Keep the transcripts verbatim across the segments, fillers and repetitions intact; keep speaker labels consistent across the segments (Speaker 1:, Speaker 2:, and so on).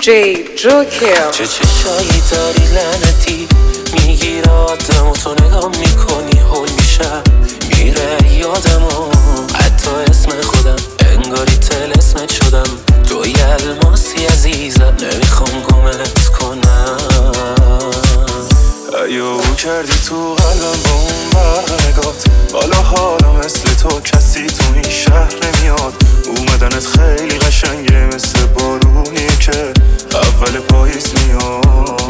Speaker 1: جی جوکر.
Speaker 2: چه چشایی داری لعنتی، میگیر آدم و تو نگاه میکنی هول میشم، میره یادمو حتی اسم خودم انگاری تل اسمت شدم. توی الماسی عزیزم نمیخوام گمت کنم. ایو کردی تو قلبم با اون برنگات، حالا حالا مثل تو کسی تو این شهر نمیاد. اومدنت خیلی قشنگه مثل بارونی که اول پاییز میاد.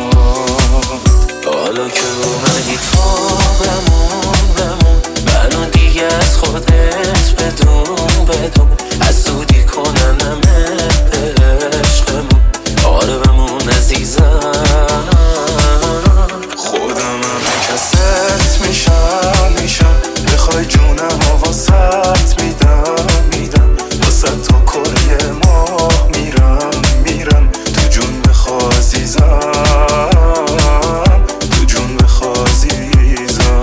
Speaker 2: حالا که اومدی تو بمون بمون، منو دیگه از خودت بدون بدون حسودی کننمه به عشقمون. آره بمون عزیزم، خودم هم کست میشم میشم، بخوای جونم و واسط میدم میدم، واسط تا کره ماه میرم میرم، تو جون بخوا عزیزم، تو جون بخوا عزیزم.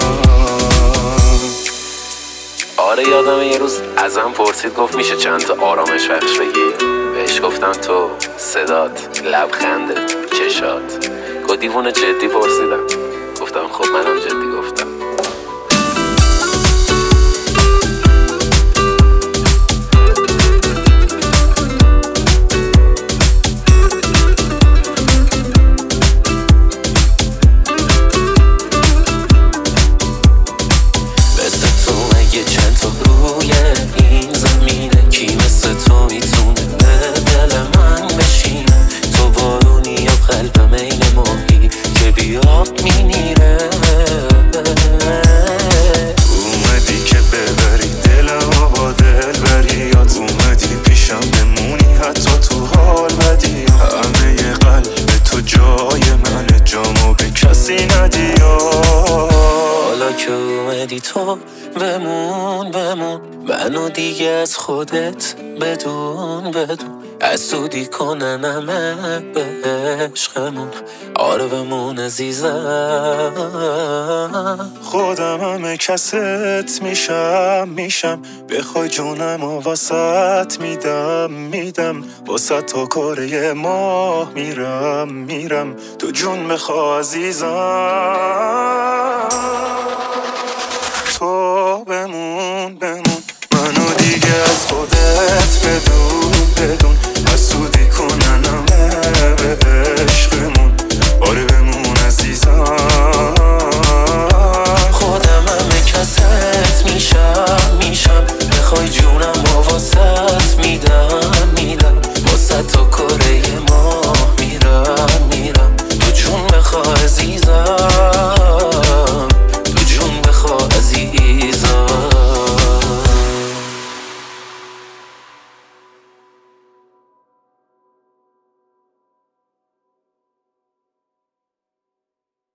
Speaker 2: آره یادم یه روز ازم پرسید گفت میشه چند تا آرامش بخش بگی؟ بهش گفتم تو صدات، لبخندت، چشات. گفت دیوونه جدی پرسیدم؟ گفتم خب منم جدی گفتم. مثل تو اگه چند تا روی این زمینه، کی مثل تو میتونه به دل من بشینه؟ تو بارونی یا قلبم این ماهی که بیاب مینیره. اومدی که ببری دلم و با دل بریات، اومدی پیشم بمونی حتی تو حال بدی. همه ی قلب تو جای منه، جامو به کسی ندی. حالا که اومدی تو بمون بمون، منو دیگه از خودت بدون بدون حسودی کننمه به عشقمون. آره بمون عزیزم، خودم همه کست میشم میشم، بخوای جونم و واسط میدم میدم، واسط تا کره ماه میرم میرم، تو جون بخوا عزیزم.